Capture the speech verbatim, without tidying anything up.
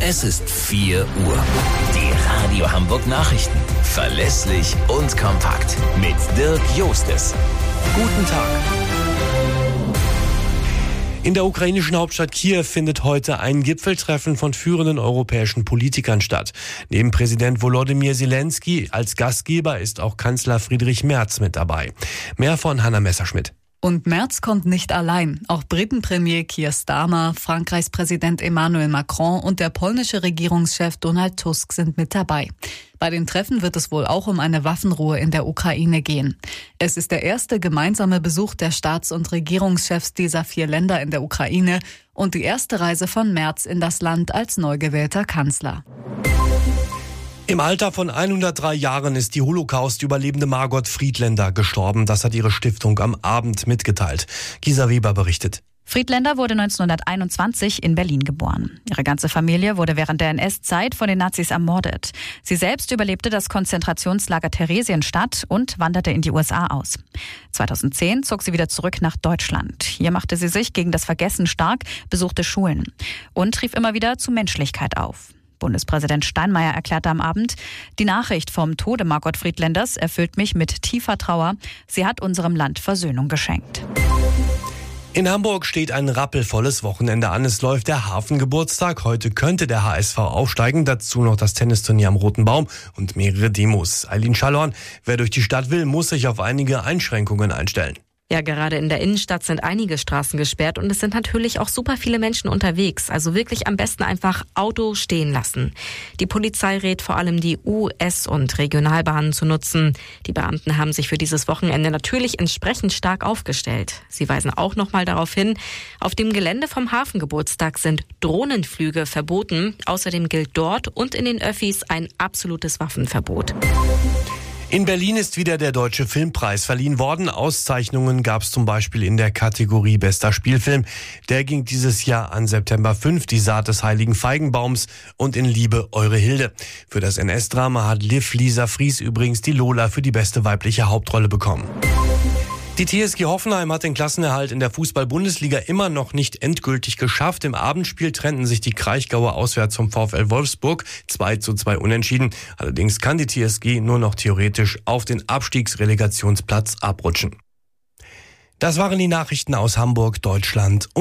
Es ist vier Uhr. Die Radio Hamburg Nachrichten. Verlässlich und kompakt. Mit Dirk Jostes. Guten Tag. In der ukrainischen Hauptstadt Kiew findet heute ein Gipfeltreffen von führenden europäischen Politikern statt. Neben Präsident Volodymyr Zelensky als Gastgeber ist auch Kanzler Friedrich Merz mit dabei. Mehr von Hanna Messerschmidt. Und Merz kommt nicht allein. Auch Britenpremier Keir Starmer, Frankreichs Präsident Emmanuel Macron und der polnische Regierungschef Donald Tusk sind mit dabei. Bei den Treffen wird es wohl auch um eine Waffenruhe in der Ukraine gehen. Es ist der erste gemeinsame Besuch der Staats- und Regierungschefs dieser vier Länder in der Ukraine und die erste Reise von Merz in das Land als neu gewählter Kanzler. Im Alter von hundertdrei Jahren ist die Holocaust-Überlebende Margot Friedländer gestorben. Das hat ihre Stiftung am Abend mitgeteilt. Gisa Weber berichtet. Friedländer wurde neunzehnhunderteinundzwanzig in Berlin geboren. Ihre ganze Familie wurde während der N S-Zeit von den Nazis ermordet. Sie selbst überlebte das Konzentrationslager Theresienstadt und wanderte in die U S A aus. zweitausendzehn zog sie wieder zurück nach Deutschland. Hier machte sie sich gegen das Vergessen stark, besuchte Schulen und rief immer wieder zu Menschlichkeit auf. Bundespräsident Steinmeier erklärte am Abend, die Nachricht vom Tode Margot Friedländers erfüllt mich mit tiefer Trauer. Sie hat unserem Land Versöhnung geschenkt. In Hamburg steht ein rappelvolles Wochenende an. Es läuft der Hafengeburtstag. Heute könnte der H S V aufsteigen. Dazu noch das Tennisturnier am Roten Baum und mehrere Demos. Eileen Schallhorn, wer durch die Stadt will, muss sich auf einige Einschränkungen einstellen. Ja, gerade in der Innenstadt sind einige Straßen gesperrt und es sind natürlich auch super viele Menschen unterwegs. Also wirklich am besten einfach Auto stehen lassen. Die Polizei rät vor allem, die U-, S- und Regionalbahnen zu nutzen. Die Beamten haben sich für dieses Wochenende natürlich entsprechend stark aufgestellt. Sie weisen auch nochmal darauf hin, auf dem Gelände vom Hafengeburtstag sind Drohnenflüge verboten. Außerdem gilt dort und in den Öffis ein absolutes Waffenverbot. In Berlin ist wieder der Deutsche Filmpreis verliehen worden. Auszeichnungen gab es zum Beispiel in der Kategorie Bester Spielfilm. Der ging dieses Jahr an September fünf, Die Saat des heiligen Feigenbaums und In Liebe, eure Hilde. Für das N S-Drama hat Liv Lisa Fries übrigens die Lola für die beste weibliche Hauptrolle bekommen. Die T S G Hoffenheim hat den Klassenerhalt in der Fußball-Bundesliga immer noch nicht endgültig geschafft. Im Abendspiel trennten sich die Kraichgauer auswärts vom VfL Wolfsburg zwei zu zwei unentschieden. Allerdings kann die T S G nur noch theoretisch auf den Abstiegsrelegationsplatz abrutschen. Das waren die Nachrichten aus Hamburg, Deutschland.